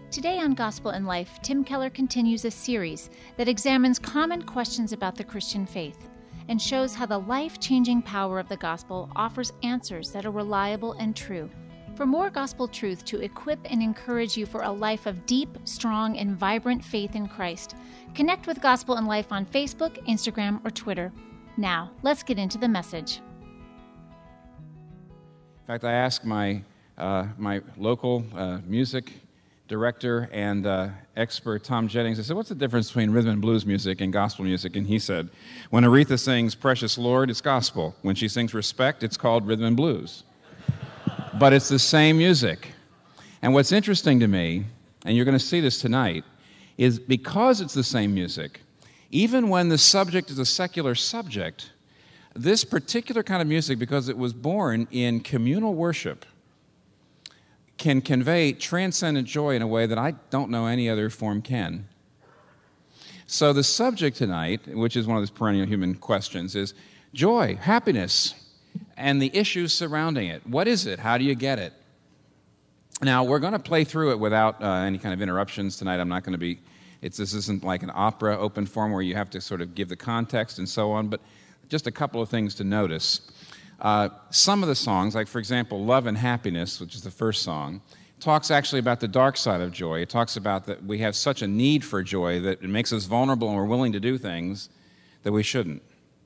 Today on Gospel in Life, Tim Keller continues a series that examines common questions about the Christian faith and shows how the life-changing power of the gospel offers answers that are reliable and true. For more gospel truth to equip and encourage you for a life of deep, strong, and vibrant faith in Christ, connect with Gospel in Life on Facebook, Instagram, or Twitter. Now, let's get into the message. In fact, I asked my local music director and expert, Tom Jennings, I said, what's the difference between rhythm and blues music and gospel music? And he said, when Aretha sings Precious Lord, it's gospel. When she sings Respect, it's called rhythm and blues. But it's the same music. And what's interesting to me, and you're going to see this tonight, is because it's the same music, even when the subject is a secular subject, this particular kind of music, because it was born in communal worship, can convey transcendent joy in a way that I don't know any other form can. So the subject tonight, which is one of those perennial human questions, is joy, happiness, and the issues surrounding it. What is it? How do you get it? Now, we're going to play through it without any kind of interruptions tonight. I'm not going to be, this isn't like an opera open form where you have to sort of give the context and so on, but just a couple of things to notice. Some of the songs, like for example, Love and Happiness, which is the first song, talks actually about the dark side of joy. It talks about that we have such a need for joy that it makes us vulnerable and we're willing to do things that we shouldn't.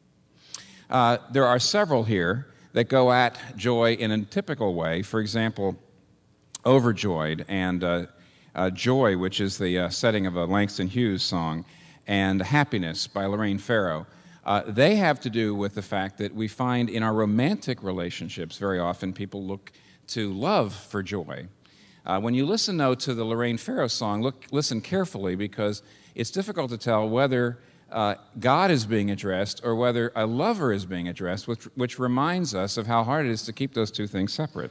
There are several here that go at joy in a typical way. For example, Overjoyed and Joy, which is the setting of a Langston Hughes song, and Happiness by Lorraine Farrow. They have to do with the fact that we find in our romantic relationships very often people look to love for joy. When you listen, though, to the Lorraine Farrow song, listen carefully because it's difficult to tell whether God is being addressed or whether a lover is being addressed, which reminds us of how hard it is to keep those two things separate.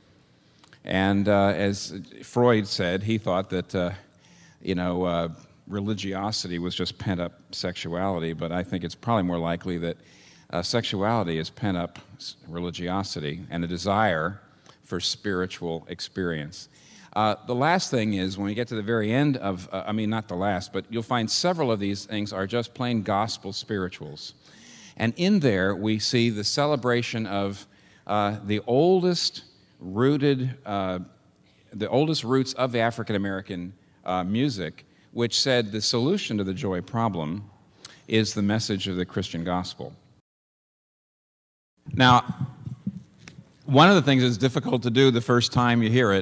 And as Freud said, he thought that, religiosity was just pent-up sexuality, but I think it's probably more likely that sexuality is pent-up religiosity and a desire for spiritual experience. The last thing is, when we get to the very end of, not the last, but you'll find several of these things are just plain gospel spirituals. And in there, we see the celebration of the oldest roots of the African-American music, which said the solution to the joy problem is the message of the Christian gospel. Now, one of the things that's difficult to do the first time you hear it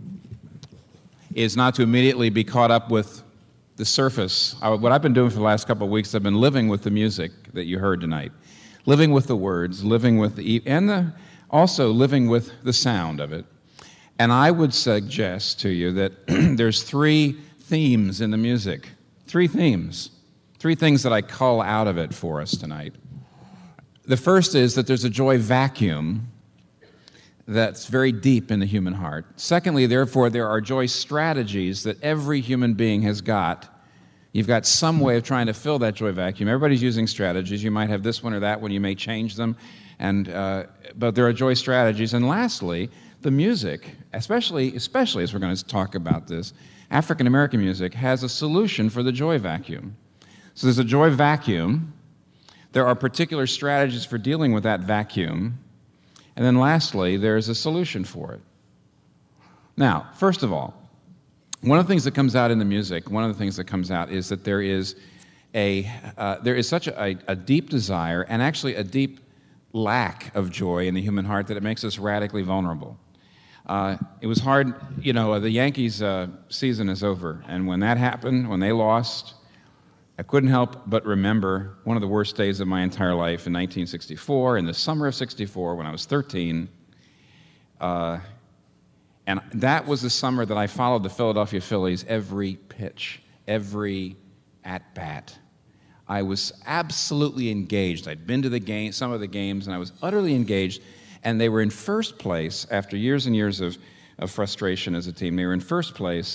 is not to immediately be caught up with the surface. What I've been doing for the last couple of weeks, I've been living with the music that you heard tonight, living with the words, living with also living with the sound of it. And I would suggest to you that there's three themes in the music. Three themes. Three things that I cull out of it for us tonight. The first is that there's a joy vacuum that's very deep in the human heart. Secondly, therefore, there are joy strategies that every human being has got. You've got some way of trying to fill that joy vacuum. Everybody's using strategies. You might have this one or that one. You may change them. But there are joy strategies. And lastly, the music, especially as we're going to talk about this, African-American music has a solution for the joy vacuum. So there's a joy vacuum. There are particular strategies for dealing with that vacuum. And then lastly, there's a solution for it. Now, first of all, one of the things that comes out in the music, is that there is such a deep desire and actually a deep lack of joy in the human heart that it makes us radically vulnerable. It was hard, the Yankees season is over, and when that happened, when they lost, I couldn't help but remember one of the worst days of my entire life in 1964, in the summer of 64, when I was 13. And that was the summer that I followed the Philadelphia Phillies every pitch, every at-bat. I was absolutely engaged. I'd been to some of the games, and I was utterly engaged. And they were in first place after years and years of frustration as a team. They were in first place,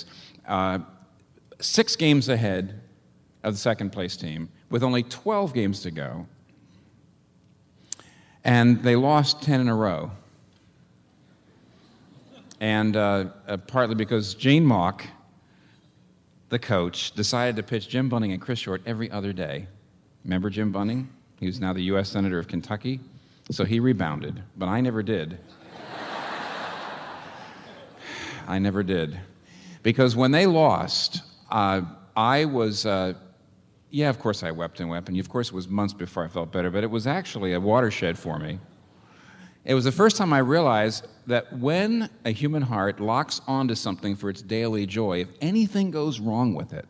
6 games ahead of the second-place team, with only 12 games to go. And they lost 10 in a row. And partly because Gene Mauch the coach, decided to pitch Jim Bunning and Chris Short every other day. Remember Jim Bunning? He was now the U.S. Senator of Kentucky. So he rebounded, but I never did. I never did. Because when they lost, I was, of course I wept and wept, and of course it was months before I felt better, but it was actually a watershed for me. It was the first time I realized that when a human heart locks onto something for its daily joy, if anything goes wrong with it,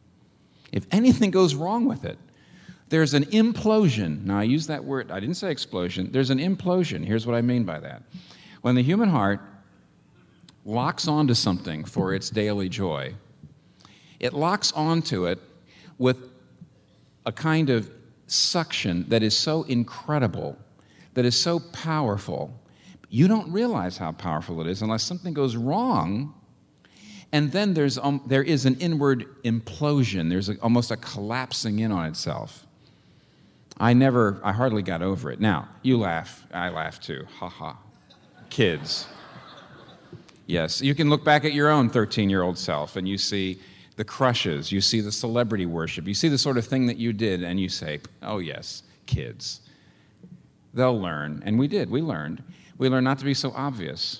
there's an implosion. Now, I use that word, I didn't say explosion. There's an implosion. Here's what I mean by that. When the human heart locks onto something for its daily joy, it locks onto it with a kind of suction that is so incredible, that is so powerful. You don't realize how powerful it is unless something goes wrong, and then there is an inward implosion. There's almost a collapsing in on itself. I hardly got over it. Now, you laugh. I laugh too. Ha ha. Kids. Yes, you can look back at your own 13-year-old self and you see the crushes, you see the celebrity worship, you see the sort of thing that you did, and you say, oh yes, kids. They'll learn. And we did. We learned. We learned not to be so obvious.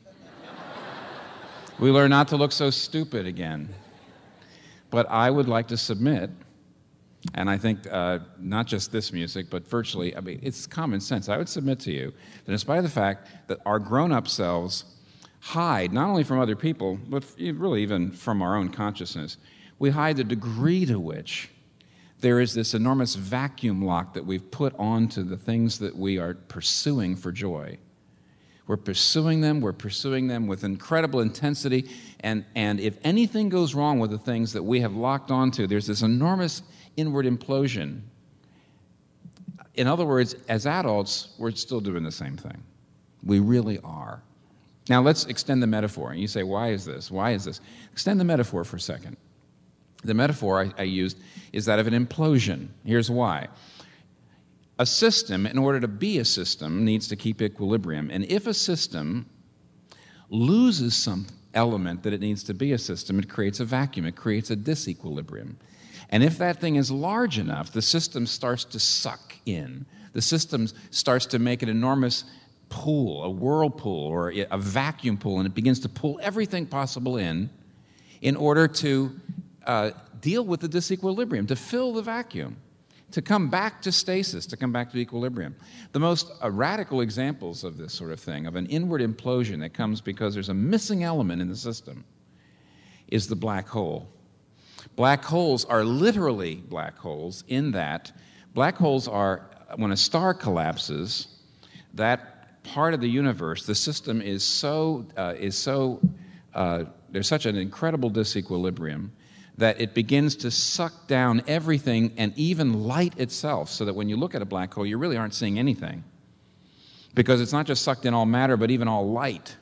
We learned not to look so stupid again. But I would like to submit, and I think not just this music, but virtually, it's common sense. I would submit to you that in spite of the fact that our grown-up selves hide, not only from other people, but really even from our own consciousness, we hide the degree to which there is this enormous vacuum lock that we've put onto the things that we are pursuing for joy. We're pursuing them with incredible intensity, and if anything goes wrong with the things that we have locked onto, there's this enormous inward implosion. In other words, as adults, we're still doing the same thing. We really are. Now let's extend the metaphor. And you say, why is this? Why is this? Extend the metaphor for a second. The metaphor I used is that of an implosion. Here's why. A system, in order to be a system, needs to keep equilibrium. And if a system loses some element that it needs to be a system, it creates a vacuum. It creates a disequilibrium. And if that thing is large enough, the system starts to suck in. The system starts to make an enormous pool, a whirlpool, or a vacuum pool, and it begins to pull everything possible in order to deal with the disequilibrium, to fill the vacuum, to come back to stasis, to come back to equilibrium. The most radical examples of this sort of thing, of an inward implosion that comes because there's a missing element in the system, is the black hole. Black holes are literally black holes in that black holes are, when a star collapses, that part of the universe, the system is there's such an incredible disequilibrium that it begins to suck down everything and even light itself, so that when you look at a black hole, you really aren't seeing anything, because it's not just sucked in all matter, but even all light.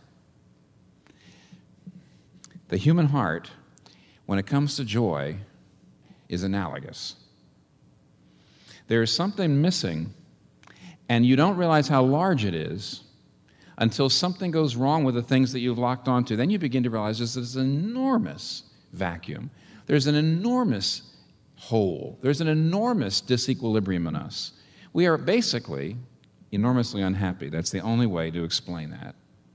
The human heart, when it comes to joy, is analogous. There is something missing, and you don't realize how large it is until something goes wrong with the things that you've locked onto. Then you begin to realize there's this enormous vacuum. There's an enormous hole. There's an enormous disequilibrium in us. We are basically enormously unhappy. That's the only way to explain that.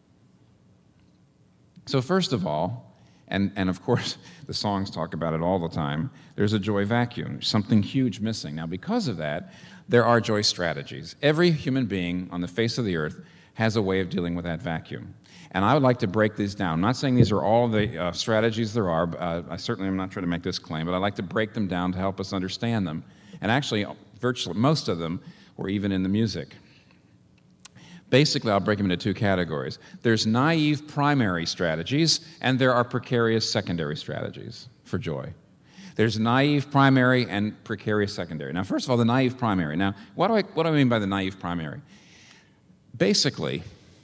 So first of all, and of course the songs talk about it all the time, there's a joy vacuum, something huge missing. Now because of that, there are joy strategies. Every human being on the face of the earth has a way of dealing with that vacuum. And I would like to break these down. I'm not saying these are all the strategies there are. I certainly am not trying to make this claim, but I'd like to break them down to help us understand them. And actually, virtually most of them were even in the music. Basically, I'll break them into two categories. There's naive primary strategies, and there are precarious secondary strategies for joy. There's naive primary and precarious secondary. Now, first of all, the naive primary. Now, what do I mean by the naive primary? Basically,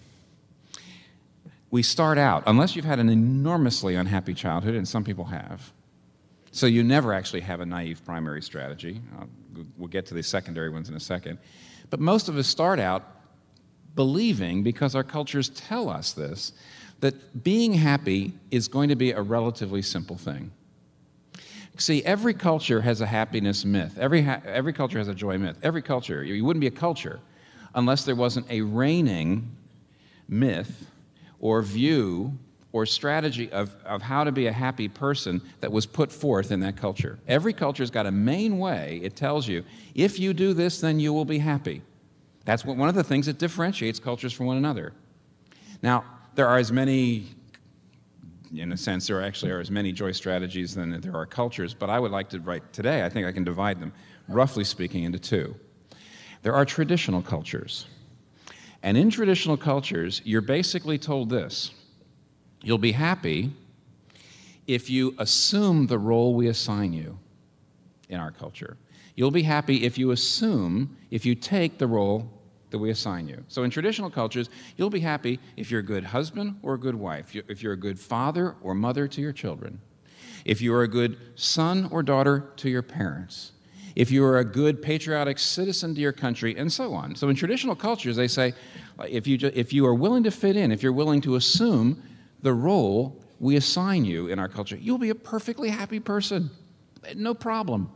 we start out, unless you've had an enormously unhappy childhood, and some people have, so you never actually have a naive primary strategy. We'll get to the secondary ones in a second. But most of us start out believing, because our cultures tell us this, that being happy is going to be a relatively simple thing. See, every culture has a happiness myth. Every culture has a joy myth. Every culture. You wouldn't be a culture unless there wasn't a reigning myth or view or strategy of how to be a happy person that was put forth in that culture. Every culture's got a main way. It tells you, if you do this, then you will be happy. That's one of the things that differentiates cultures from one another. Now, there are as many, in a sense, there actually are as many joy strategies than there are cultures, but I would like to write today, I think I can divide them, roughly speaking, into two. There are traditional cultures. And in traditional cultures, you're basically told this: you'll be happy if you assume the role we assign you in our culture. You'll be happy if you take the role that we assign you. So in traditional cultures, you'll be happy if you're a good husband or a good wife, if you're a good father or mother to your children, if you're a good son or daughter to your parents, if you're a good patriotic citizen to your country, and so on. So in traditional cultures, they say, if you are willing to fit in, if you're willing to assume the role we assign you in our culture, you'll be a perfectly happy person. No problem.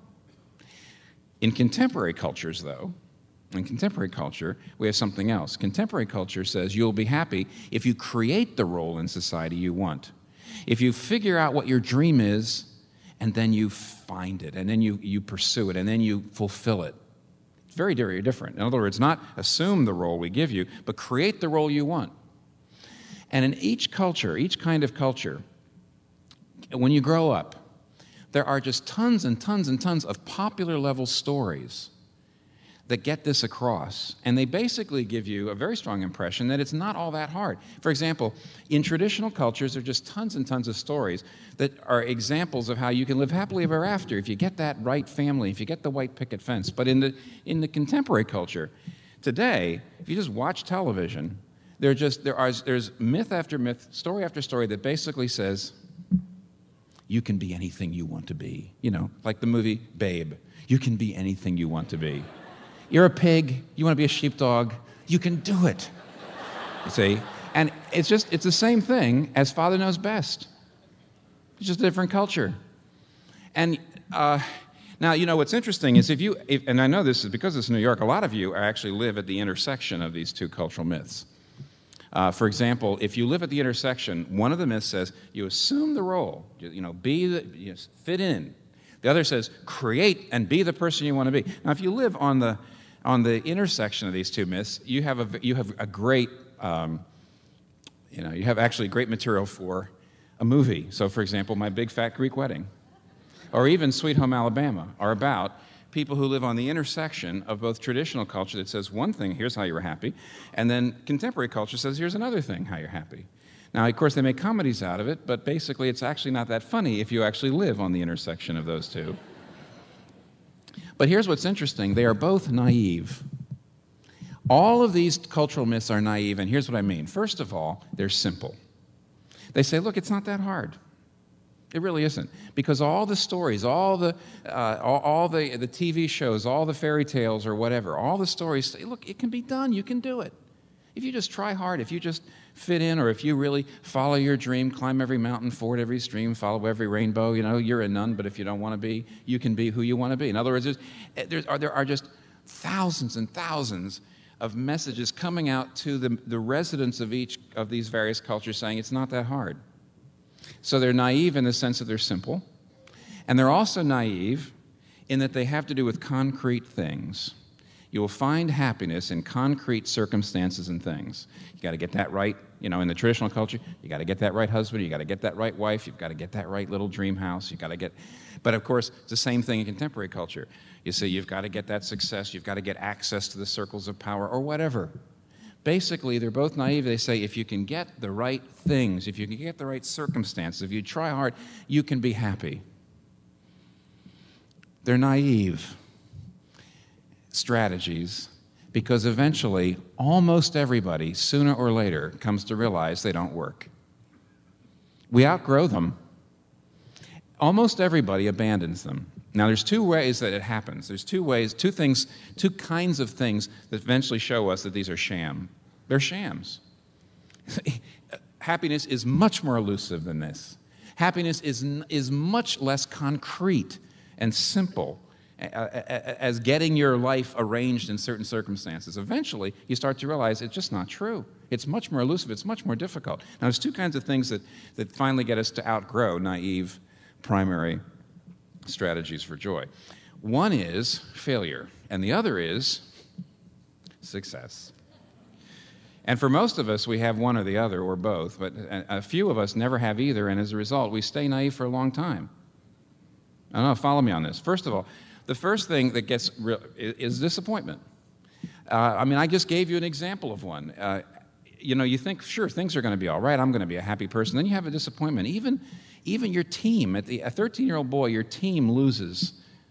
In contemporary cultures, though, in contemporary culture, we have something else. Contemporary culture says you'll be happy if you create the role in society you want. If you figure out what your dream is, and then you find it, and then you pursue it, and then you fulfill it. It's very, very different. In other words, not assume the role we give you, but create the role you want. And in each culture, each kind of culture, when you grow up, there are just tons and tons and tons of popular level stories that get this across. And they basically give you a very strong impression that it's not all that hard. For example, in traditional cultures, there are just tons and tons of stories that are examples of how you can live happily ever after if you get that right family, if you get the white picket fence. But in the contemporary culture, today, if you just watch television, there's myth after myth, story after story that basically says, you can be anything you want to be. You know, like the movie Babe. You can be anything you want to be. You're a pig, you want to be a sheepdog, you can do it. You see? And it's the same thing as Father Knows Best. It's just a different culture. And now, you know, what's interesting is and I know this is because it's New York, a lot of you actually live at the intersection of these two cultural myths. For example, if you live at the intersection, one of the myths says you assume the role, fit in. The other says create and be the person you want to be. Now, if you live on the intersection of these two myths, you have a great, you have actually great material for a movie. So, for example, My Big Fat Greek Wedding, or even Sweet Home Alabama, are about people who live on the intersection of both traditional culture that says one thing, here's how you're happy, and then contemporary culture says here's another thing, how you're happy. Now, of course, they make comedies out of it, but basically it's actually not that funny if you actually live on the intersection of those two. But here's what's interesting. They are both naive. All of these cultural myths are naive, and here's what I mean. First of all, they're simple. They say, look, it's not that hard. It really isn't. Because all the stories, all the TV shows, all the fairy tales or whatever, all the stories say, look, it can be done. You can do it. If you just try hard, if you just fit in, or if you really follow your dream, climb every mountain, ford every stream, follow every rainbow, you're a nun, but if you don't want to be, you can be who you want to be. In other words, there are just thousands and thousands of messages coming out to the residents of each of these various cultures saying it's not that hard. So they're naive in the sense that they're simple, and they're also naive in that they have to do with concrete things. You will find happiness in concrete circumstances and things. You got to get that right, in the traditional culture. You got to get that right husband. You got to get that right wife. You've got to get that right little dream house. But of course, it's the same thing in contemporary culture. You see, you've got to get that success. You've got to get access to the circles of power or whatever. Basically, they're both naive. They say if you can get the right things, if you can get the right circumstances, if you try hard, you can be happy. They're naive strategies because eventually almost everybody, sooner or later, comes to realize they don't work. We outgrow them. Almost everybody abandons them. Now, there's two ways that it happens. There's two kinds of things that eventually show us that these are sham. They're shams. Happiness is much more elusive than this. Happiness is much less concrete and simple as getting your life arranged in certain circumstances. Eventually, you start to realize it's just not true. It's much more elusive. It's much more difficult. Now, there's two kinds of things that finally get us to outgrow naive primary strategies for joy. One is failure, and the other is success. And for most of us, we have one or the other, or both, but a few of us never have either, and as a result, we stay naive for a long time. I don't know, follow me on this. First of all, the first thing that gets real is disappointment. I just gave you an example of one. You think, sure, things are going to be all right, I'm going to be a happy person. Then you have a disappointment. Even your team, a 13-year-old boy, your team loses.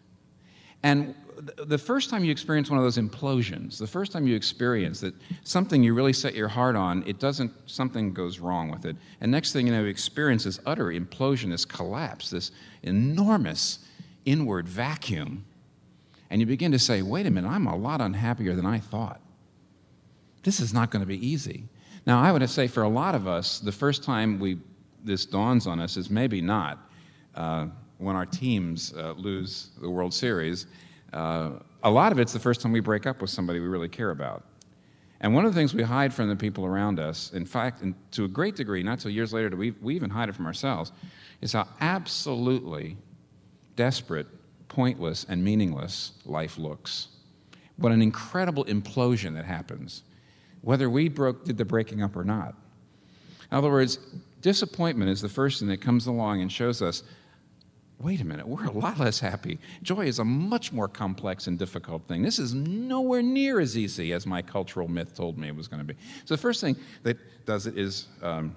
And the first time you experience one of those implosions, the first time you experience that something you really set your heart on, something goes wrong with it. And next thing you know, you experience this utter implosion, this collapse, this enormous inward vacuum. And you begin to say, wait a minute, I'm a lot unhappier than I thought. This is not going to be easy. Now, I would say for a lot of us, the first time this dawns on us is maybe not when our teams lose the World Series. A lot of it's the first time we break up with somebody we really care about. And one of the things we hide from the people around us, in fact, and to a great degree, not till years later do we even hide it from ourselves, is how absolutely desperate, pointless, and meaningless life looks. What an incredible implosion that happens, whether we did the breaking up or not. In other words, disappointment is the first thing that comes along and shows us, wait a minute, we're a lot less happy. Joy is a much more complex and difficult thing. This is nowhere near as easy as my cultural myth told me it was going to be. So the first thing that does it is,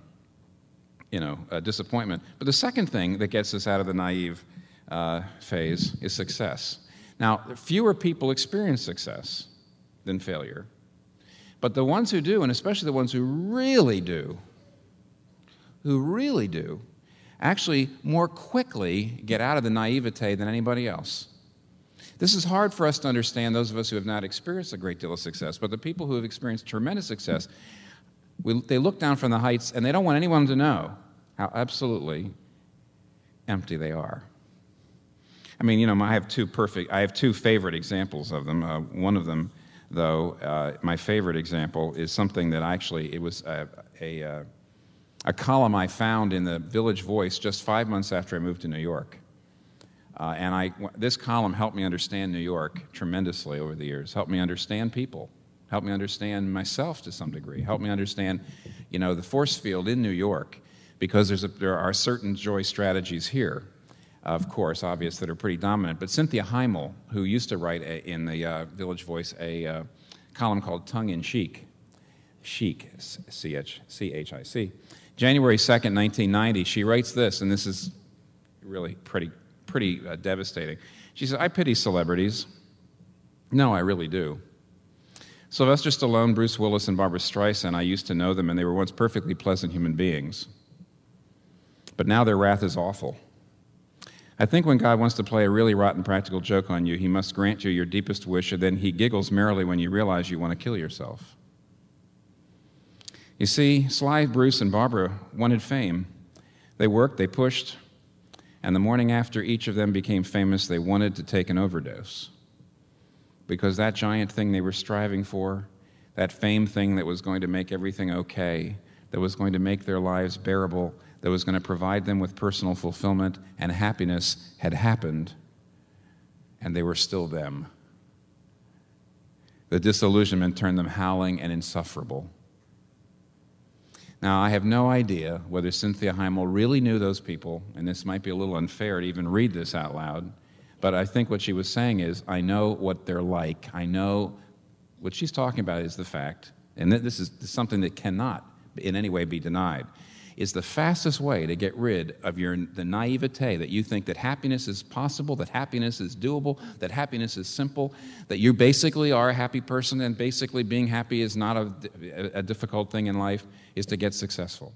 disappointment. But the second thing that gets us out of the naive phase is success. Now, fewer people experience success than failure. But the ones who do, and especially the ones who really do, actually more quickly get out of the naivete than anybody else. This is hard for us to understand, those of us who have not experienced a great deal of success, but the people who have experienced tremendous success, they look down from the heights and they don't want anyone to know how absolutely empty they are. I have two favorite examples of them. One of them, though, my favorite example is something that it was a column I found in the Village Voice just 5 months after I moved to New York. This column helped me understand New York tremendously over the years, helped me understand people, helped me understand myself to some degree, helped me understand, the force field in New York, because there are certain joy strategies here, of course, obvious, that are pretty dominant. But Cynthia Heimel, who used to write in the Village Voice a column called Tongue in Cheek, C-H-I-C, January 2nd, 1990, she writes this, and this is really pretty devastating. She says, I pity celebrities. No, I really do. Sylvester Stallone, Bruce Willis, and Barbra Streisand, I used to know them, and they were once perfectly pleasant human beings. But now their wrath is awful. I think when God wants to play a really rotten practical joke on you, he must grant you your deepest wish, and then he giggles merrily when you realize you want to kill yourself. You see, Sly, Bruce, and Barbara wanted fame. They worked, they pushed, and the morning after each of them became famous, they wanted to take an overdose. Because that giant thing they were striving for, that fame thing that was going to make everything okay, that was going to make their lives bearable, that was going to provide them with personal fulfillment and happiness, had happened, and they were still them. The disillusionment turned them howling and insufferable. Now, I have no idea whether Cynthia Heimel really knew those people, and this might be a little unfair to even read this out loud, but I think what she was saying is, I know what they're like. I know what she's talking about is the fact, and this is something that cannot in any way be denied, is the fastest way to get rid of the naivete that you think that happiness is possible, that happiness is doable, that happiness is simple, that you basically are a happy person and basically being happy is not a difficult thing in life, is to get successful.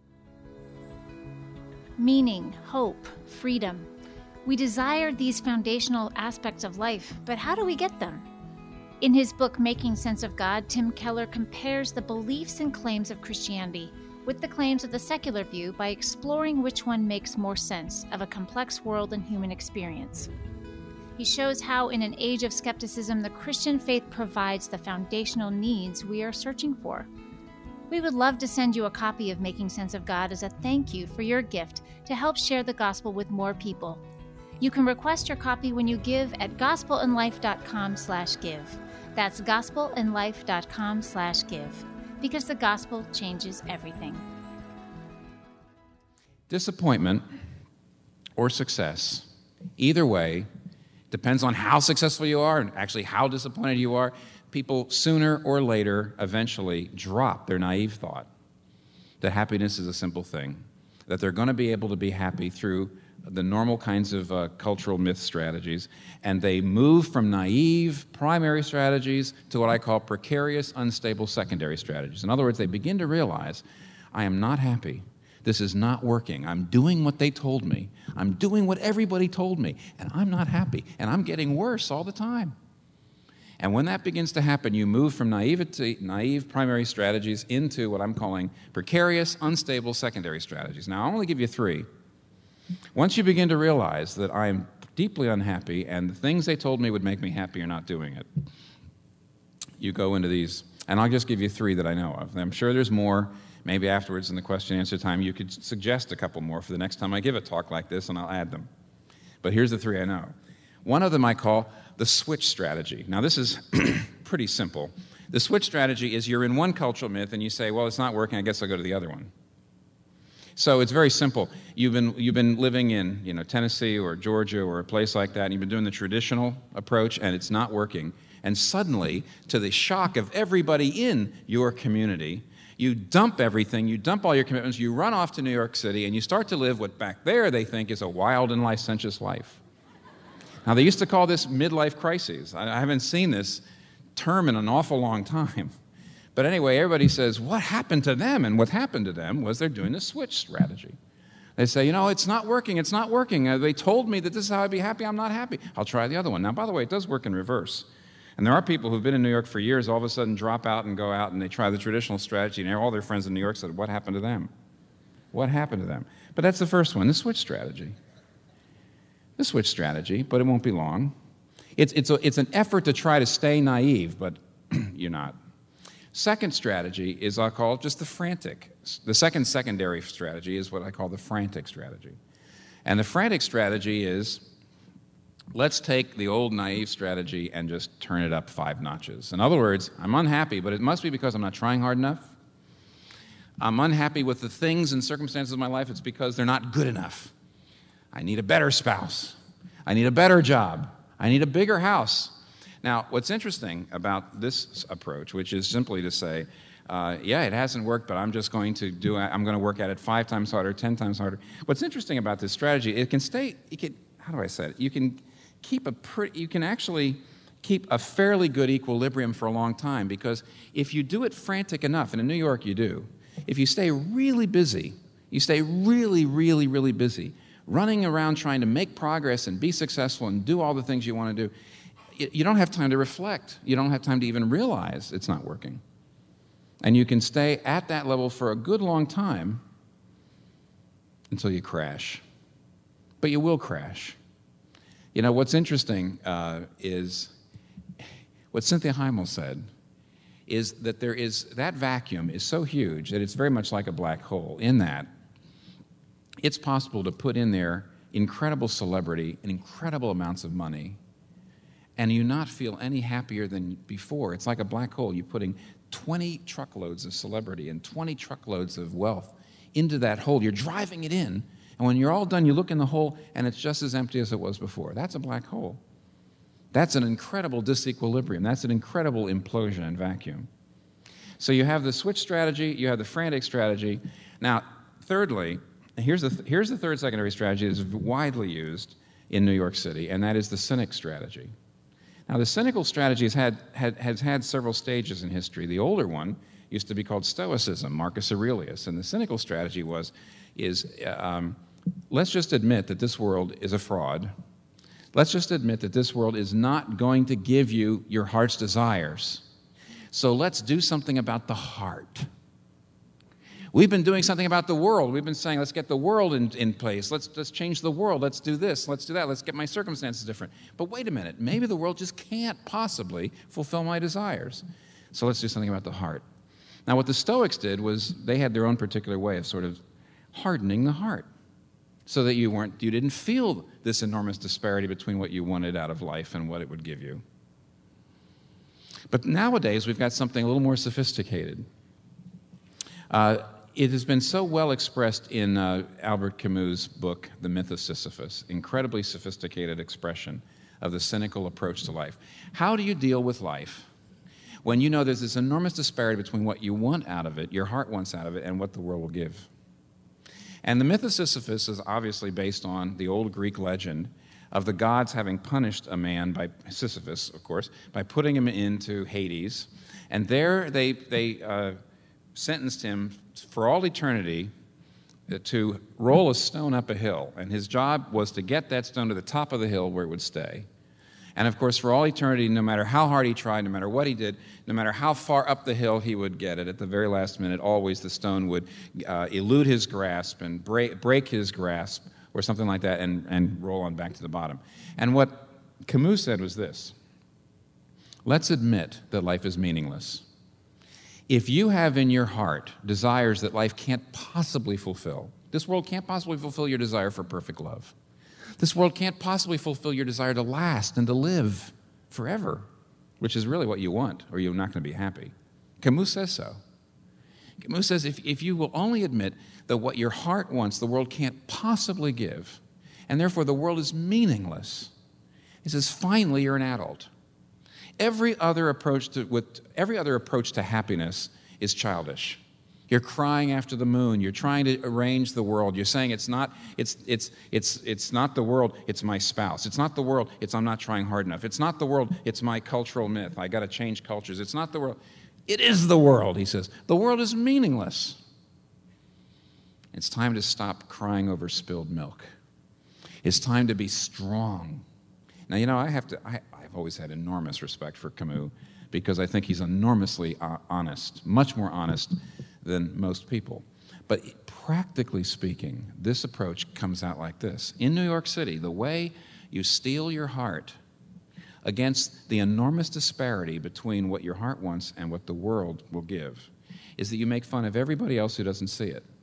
Meaning, hope, freedom. We desire these foundational aspects of life, but how do we get them? In his book, Making Sense of God, Tim Keller compares the beliefs and claims of Christianity with the claims of the secular view by exploring which one makes more sense of a complex world and human experience. He shows how, in an age of skepticism, the Christian faith provides the foundational needs we are searching for. We would love to send you a copy of Making Sense of God as a thank you for your gift to help share the gospel with more people. You can request your copy when you give at gospelinlife.com/give. That's gospelinlife.com/give, because the gospel changes everything. Disappointment or success, either way, depends on how successful you are and actually how disappointed you are. People sooner or later eventually drop their naive thought that happiness is a simple thing, that they're going to be able to be happy through the normal kinds of cultural myth strategies, and they move from naive primary strategies to what I call precarious, unstable secondary strategies. In other words, they begin to realize, I am not happy. This is not working. I'm doing what they told me. I'm doing what everybody told me, and I'm not happy, and I'm getting worse all the time. And when that begins to happen, you move from naive primary strategies into what I'm calling precarious, unstable secondary strategies. Now, I'll only give you 3. Once you begin to realize that I'm deeply unhappy and the things they told me would make me happy are not doing it, you go into these. And I'll just give you 3 that I know of. I'm sure there's more. Maybe afterwards in the question-answer time, you could suggest a couple more for the next time I give a talk like this, and I'll add them. But here's the 3 I know. One of them I call the switch strategy. Now, this is pretty simple. The switch strategy is you're in one cultural myth, and you say, well, it's not working, I guess I'll go to the other one. So it's very simple. You've been living in Tennessee or Georgia or a place like that, and you've been doing the traditional approach, and it's not working. And suddenly, to the shock of everybody in your community, you dump everything, you dump all your commitments, you run off to New York City, and you start to live what back there they think is a wild and licentious life. Now, they used to call this midlife crises. I haven't seen this term in an awful long time. But anyway, everybody says, what happened to them? And what happened to them was they're doing the switch strategy. They say, it's not working, it's not working. They told me that this is how I'd be happy, I'm not happy. I'll try the other one. Now, by the way, it does work in reverse. And there are people who've been in New York for years, all of a sudden drop out and go out and they try the traditional strategy, and all their friends in New York said, what happened to them? What happened to them? But that's the first one, the switch strategy. The switch strategy, but it won't be long. It's an effort to try to stay naive, but you're not. Second strategy is, I'll call it just the frantic. The second secondary strategy is what I call the frantic strategy. And the frantic strategy is, let's take the old naive strategy and just turn it up 5 notches. In other words, I'm unhappy, but it must be because I'm not trying hard enough. I'm unhappy with the things and circumstances of my life. It's because they're not good enough. I need a better spouse. I need a better job. I need a bigger house. Now, what's interesting about this approach, which is simply to say, it hasn't worked, but I'm going to work at it 5 times harder, 10 times harder. What's interesting about this strategy, how do I say it? You can actually keep a fairly good equilibrium for a long time, because if you do it frantic enough, and in New York you do, if you stay really busy, you stay really, really, really busy, running around trying to make progress and be successful and do all the things you want to do, you don't have time to reflect. You don't have time to even realize it's not working. And you can stay at that level for a good long time until you crash. But you will crash. What's interesting is what Cynthia Heimel said is that that vacuum is so huge that it's very much like a black hole, in that it's possible to put in there incredible celebrity and incredible amounts of money, and you not feel any happier than before. It's like a black hole. You're putting 20 truckloads of celebrity and 20 truckloads of wealth into that hole. You're driving it in, and when you're all done, you look in the hole, and it's just as empty as it was before. That's a black hole. That's an incredible disequilibrium. That's an incredible implosion and vacuum. So you have the switch strategy, you have the frantic strategy. Now, thirdly, here's the third secondary strategy that is widely used in New York City, and that is the cynic strategy. Now, the cynical strategy has had several stages in history. The older one used to be called Stoicism, Marcus Aurelius, and the cynical strategy is let's just admit that this world is a fraud. Let's just admit that this world is not going to give you your heart's desires. So let's do something about the heart. We've been doing something about the world. We've been saying, let's get the world in place. Let's change the world. Let's do this. Let's do that. Let's get my circumstances different. But wait a minute. Maybe the world just can't possibly fulfill my desires. So let's do something about the heart. Now, what the Stoics did was they had their own particular way of sort of hardening the heart so that you didn't feel this enormous disparity between what you wanted out of life and what it would give you. But nowadays, we've got something a little more sophisticated. It has been so well expressed in Albert Camus' book, The Myth of Sisyphus, incredibly sophisticated expression of the cynical approach to life. How do you deal with life when you know there's this enormous disparity between what you want out of it, your heart wants out of it, and what the world will give? And the myth of Sisyphus is obviously based on the old Greek legend of the gods having punished a man, by Sisyphus, of course, by putting him into Hades. And there they sentenced him for all eternity to roll a stone up a hill. And his job was to get that stone to the top of the hill where it would stay. And of course, for all eternity, no matter how hard he tried, no matter what he did, no matter how far up the hill he would get it, at the very last minute, always the stone would elude his grasp and break his grasp or something like that and roll on back to the bottom. And what Camus said was this: let's admit that life is meaningless. If you have in your heart desires that life can't possibly fulfill, this world can't possibly fulfill your desire for perfect love. This world can't possibly fulfill your desire to last and to live forever, which is really what you want, or you're not going to be happy. Camus says so. Camus says if you will only admit that what your heart wants, the world can't possibly give, and therefore the world is meaningless, he says, finally you're an adult. Every other approach to happiness is childish. You're crying after the moon. You're trying to arrange the world. You're saying it's not the world, it's my spouse. It's not the world, it's I'm not trying hard enough. It's not the world, it's my cultural myth. I got to change cultures. It's not the world. It is the world, he says. The world is meaningless. It's time to stop crying over spilled milk. It's time to be strong. Now, you know, I've always had enormous respect for Camus because I think he's enormously honest, much more honest than most people. But practically speaking, this approach comes out like this. In New York City, the way you steel your heart against the enormous disparity between what your heart wants and what the world will give is that you make fun of everybody else who doesn't see it.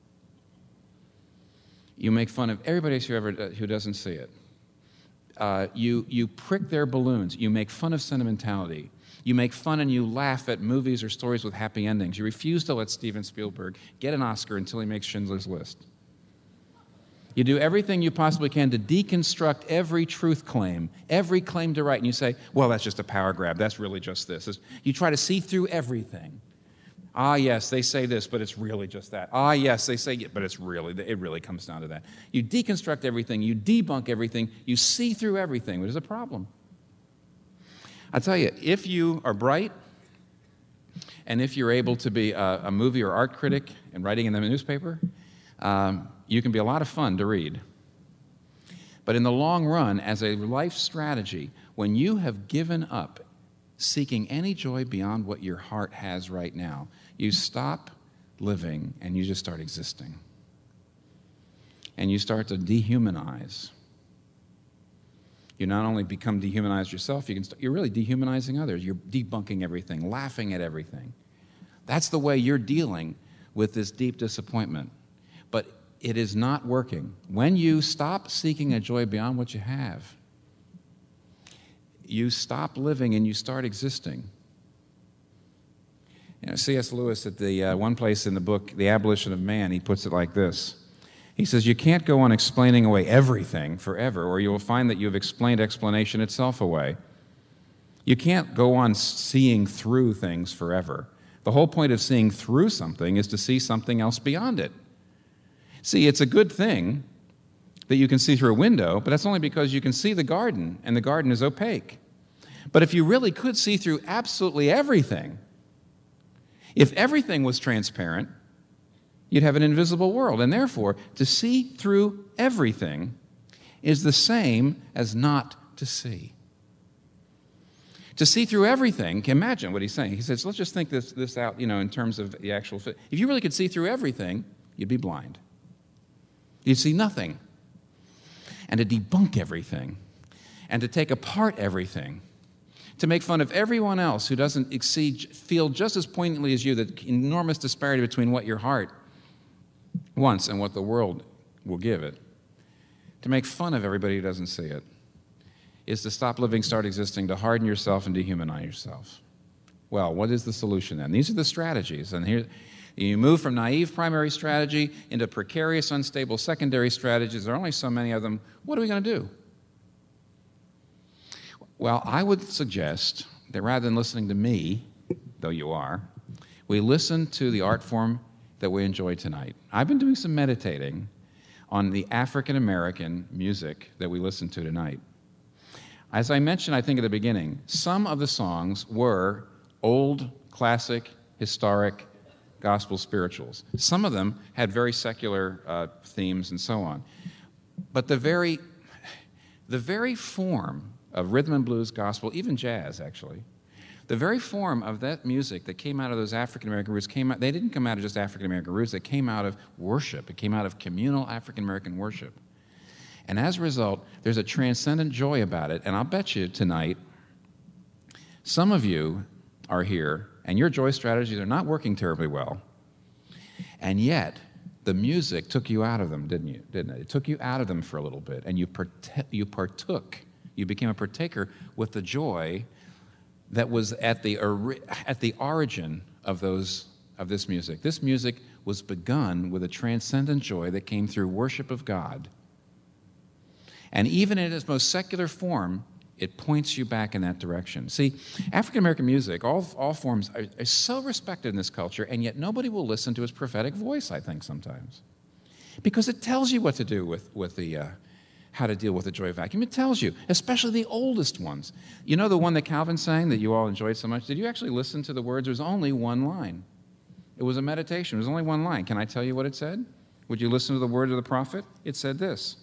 You make fun of everybody else who doesn't see it. You prick their balloons. You make fun of sentimentality. You make fun and you laugh at movies or stories with happy endings. You refuse to let Steven Spielberg get an Oscar until he makes Schindler's List. You do everything you possibly can to deconstruct every truth claim, every claim to right, and you say, well, that's just a power grab. That's really just this. You try to see through everything. Ah, yes, they say this, but it's really just that. Ah, yes, they say it, but it really comes down to that. You deconstruct everything, you debunk everything, you see through everything, which is a problem. I tell you, if you are bright, and if you're able to be a movie or art critic and writing in the newspaper, you can be a lot of fun to read. But in the long run, as a life strategy, when you have given up seeking any joy beyond what your heart has right now, you stop living and you just start existing. And you start to dehumanize. You not only become dehumanized yourself, you're really dehumanizing others. You're debunking everything, laughing at everything. That's the way you're dealing with this deep disappointment. But it is not working. When you stop seeking a joy beyond what you have, you stop living and you start existing. You know, C.S. Lewis, at the one place in the book, The Abolition of Man, he puts it like this. He says, you can't go on explaining away everything forever, or you will find that you have explained explanation itself away. You can't go on seeing through things forever. The whole point of seeing through something is to see something else beyond it. See, it's a good thing that you can see through a window, but that's only because you can see the garden, and the garden is opaque. But if you really could see through absolutely everything, if everything was transparent, you'd have an invisible world. And therefore, to see through everything is the same as not to see. To see through everything, imagine what he's saying. He says, let's just think this out, in terms of the actual... If you really could see through everything, you'd be blind. You'd see nothing. And to debunk everything, and to take apart everything, to make fun of everyone else who doesn't feel just as poignantly as you the enormous disparity between what your heart wants and what the world will give it, to make fun of everybody who doesn't see it, is to stop living, start existing, to harden yourself and dehumanize yourself. Well, what is the solution then? These are the strategies. And here you move from naive primary strategy into precarious, unstable secondary strategies. There are only so many of them. What are we going to do? Well, I would suggest that rather than listening to me, though you are, we listen to the art form that we enjoy tonight. I've been doing some meditating on the African American music that we listen to tonight. As I mentioned, I think at the beginning, some of the songs were old, classic, historic gospel spirituals. Some of them had very secular themes and so on. But the very form of rhythm and blues, gospel, even jazz actually, the very form of that music that came out of those African American roots they didn't come out of just African American roots, they came out of worship. It came out of communal African American worship. And as a result, there's a transcendent joy about it. And I'll bet you tonight, some of you are here, and your joy strategies are not working terribly well. And yet, the music took you out of them, didn't it? It took you out of them for a little bit, and you partook. You became a partaker with the joy that was at the origin of this music. This music was begun with a transcendent joy that came through worship of God. And even in its most secular form, it points you back in that direction. See, African American music, all forms, are so respected in this culture, and yet nobody will listen to its prophetic voice, I think, sometimes. Because it tells you what to do with how to deal with the joy vacuum. It tells you, especially the oldest ones. You know the one that Calvin sang that you all enjoyed so much? Did you actually listen to the words? There was only one line. It was a meditation. It was only one line. Can I tell you what it said? Would you listen to the word of the prophet? It said this: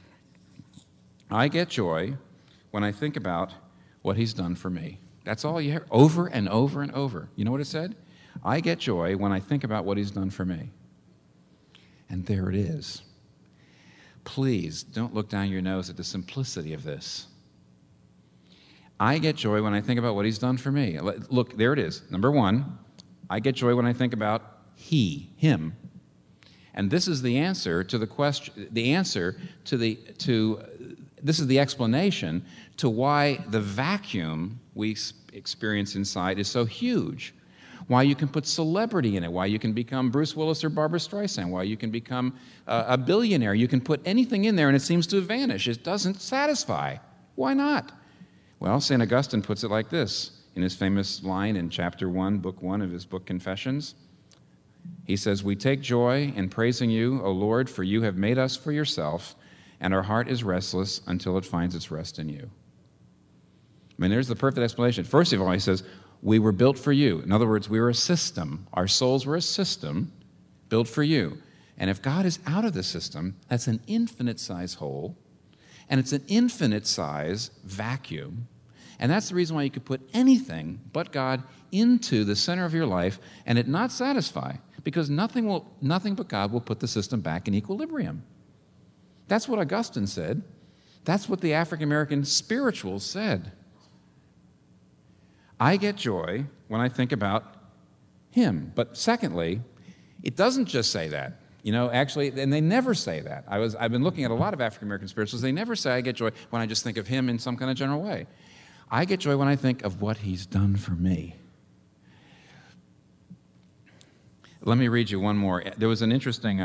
I get joy when I think about what he's done for me. That's all you hear over and over and over. You know what it said? I get joy when I think about what he's done for me. And there it is. Please don't look down your nose at the simplicity of this. I get joy when I think about what he's done for me. Look, there it is. Number one, I get joy when I think about him. And this is the answer to the question, this is the explanation to why the vacuum we experience inside is so huge. Why you can put celebrity in it, why you can become Bruce Willis or Barbra Streisand, why you can become a billionaire. You can put anything in there and it seems to vanish. It doesn't satisfy. Why not? Well, St. Augustine puts it like this in his famous line in chapter 1, book 1 of his book Confessions. He says, we take joy in praising you, O Lord, for you have made us for yourself, and our heart is restless until it finds its rest in you. I mean, there's the perfect explanation. First of all, he says, we were built for you. In other words, we were a system. Our souls were a system built for you. And if God is out of the system, that's an infinite size hole, and it's an infinite size vacuum. And that's the reason why you could put anything but God into the center of your life and it not satisfy, because nothing but God will put the system back in equilibrium. That's what Augustine said. That's what the African American spirituals said. I get joy when I think about him. But secondly, it doesn't just say that. You know, actually, and they never say that. I've been looking at a lot of African American spirituals. They never say I get joy when I just think of him in some kind of general way. I get joy when I think of what he's done for me. Let me read you one more. There was an interesting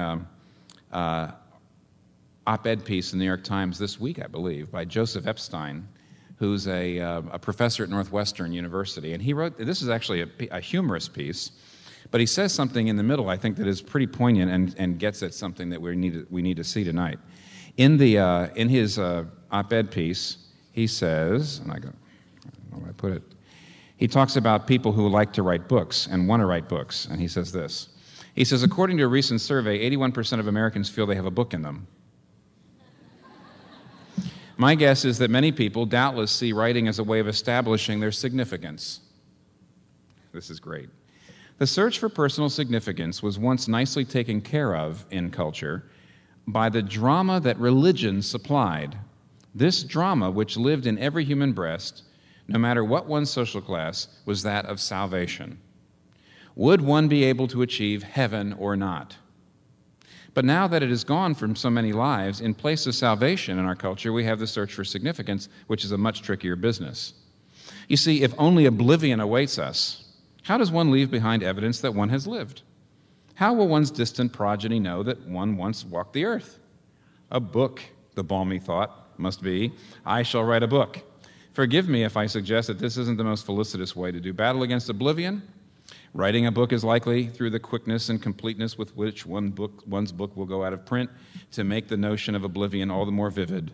op-ed piece in the New York Times this week, I believe, by Joseph Epstein, who's a professor at Northwestern University. And he wrote, this is actually a humorous piece, but he says something in the middle, I think, that is pretty poignant and gets at something that we need to see tonight. In his op-ed piece, he says, and I don't know where I put it, he talks about people who like to write books and want to write books, and he says this. He says, according to a recent survey, 81% of Americans feel they have a book in them. My guess is that many people doubtless see writing as a way of establishing their significance. This is great. The search for personal significance was once nicely taken care of in culture by the drama that religion supplied. This drama, which lived in every human breast, no matter what one's social class, was that of salvation. Would one be able to achieve heaven or not? But now that it is gone from so many lives, in place of salvation in our culture, we have the search for significance, which is a much trickier business. You see, if only oblivion awaits us, how does one leave behind evidence that one has lived? How will one's distant progeny know that one once walked the earth? A book, the balmy thought must be. I shall write a book. Forgive me if I suggest that this isn't the most felicitous way to do battle against oblivion. Writing a book is likely, through the quickness and completeness with which one's book will go out of print, to make the notion of oblivion all the more vivid.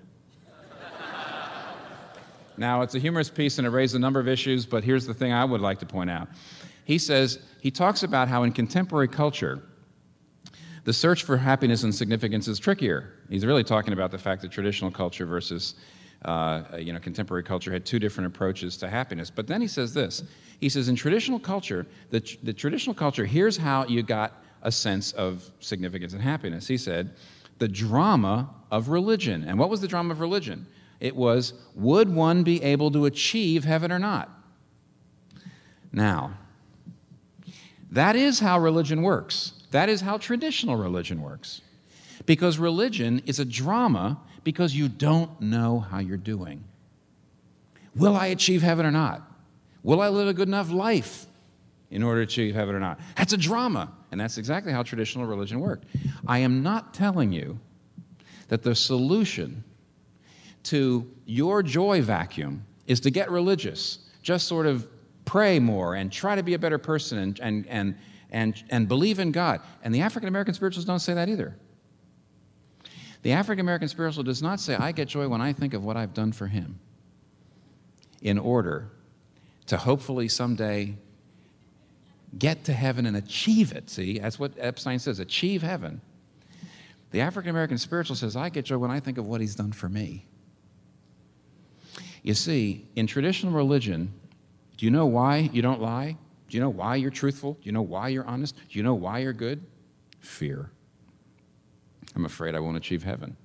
Now, it's a humorous piece and it raises a number of issues, but here's the thing I would like to point out. He talks about how in contemporary culture, the search for happiness and significance is trickier. He's really talking about the fact that traditional culture versus contemporary culture had two different approaches to happiness. But then he says this. He says, in traditional culture, the traditional culture, here's how you got a sense of significance and happiness. He said, the drama of religion. And what was the drama of religion? It was, would one be able to achieve heaven or not? Now, that is how religion works. That is how traditional religion works. Because religion is a drama because you don't know how you're doing. Will I achieve heaven or not? Will I live a good enough life in order to achieve heaven or not? That's a drama, and that's exactly how traditional religion worked. I am not telling you that the solution to your joy vacuum is to get religious, just sort of pray more and try to be a better person and believe in God. And the African American spiritualists don't say that either. The African American spiritual does not say, I get joy when I think of what I've done for him, in order to hopefully someday get to heaven and achieve it. See, that's what Epstein says, achieve heaven. The African American spiritual says, I get joy when I think of what he's done for me. You see, in traditional religion, do you know why you don't lie? Do you know why you're truthful? Do you know why you're honest? Do you know why you're good? Fear. I'm afraid I won't achieve heaven.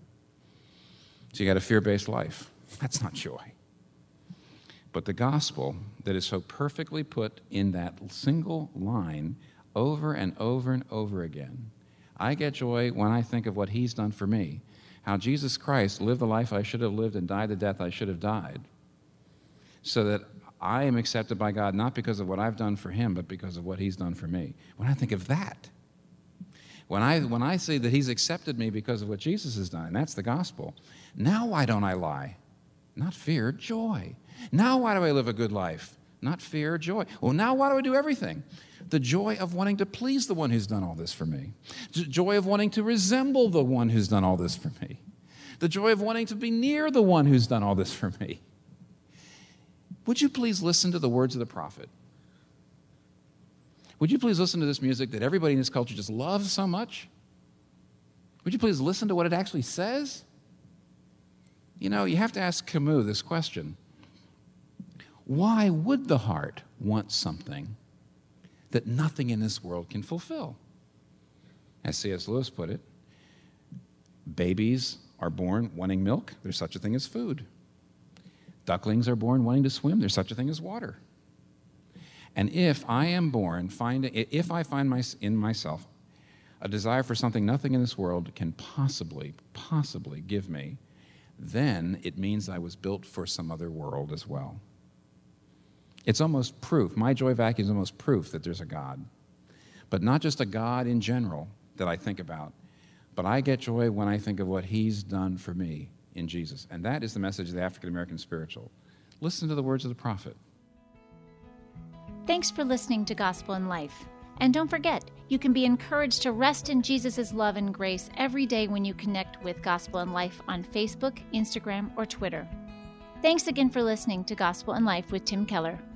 So you got a fear-based life. That's not joy. But the gospel that is so perfectly put in that single line over and over and over again, I get joy when I think of what he's done for me, how Jesus Christ lived the life I should have lived and died the death I should have died, so that I am accepted by God not because of what I've done for him, but because of what he's done for me. When I think of that, when I see that he's accepted me because of what Jesus has done, and that's the gospel, now why don't I lie? Not fear, joy. Now why do I live a good life? Not fear, joy. Well, now why do I do everything? The joy of wanting to please the one who's done all this for me. The joy of wanting to resemble the one who's done all this for me. The joy of wanting to be near the one who's done all this for me. Would you please listen to the words of the prophet? Would you please listen to this music that everybody in this culture just loves so much? Would you please listen to what it actually says? You know, you have to ask Camus this question. Why would the heart want something that nothing in this world can fulfill? As C.S. Lewis put it, babies are born wanting milk. There's such a thing as food. Ducklings are born wanting to swim. There's such a thing as water. And if I am born, if I find in myself a desire for something nothing in this world can possibly give me, then it means I was built for some other world as well. It's almost proof. My joy vacuum is almost proof that there's a God. But not just a God in general that I think about, but I get joy when I think of what he's done for me in Jesus. And that is the message of the African American spiritual. Listen to the words of the prophet. Thanks for listening to Gospel in Life. And don't forget, you can be encouraged to rest in Jesus' love and grace every day when you connect with Gospel in Life on Facebook, Instagram, or Twitter. Thanks again for listening to Gospel in Life with Tim Keller.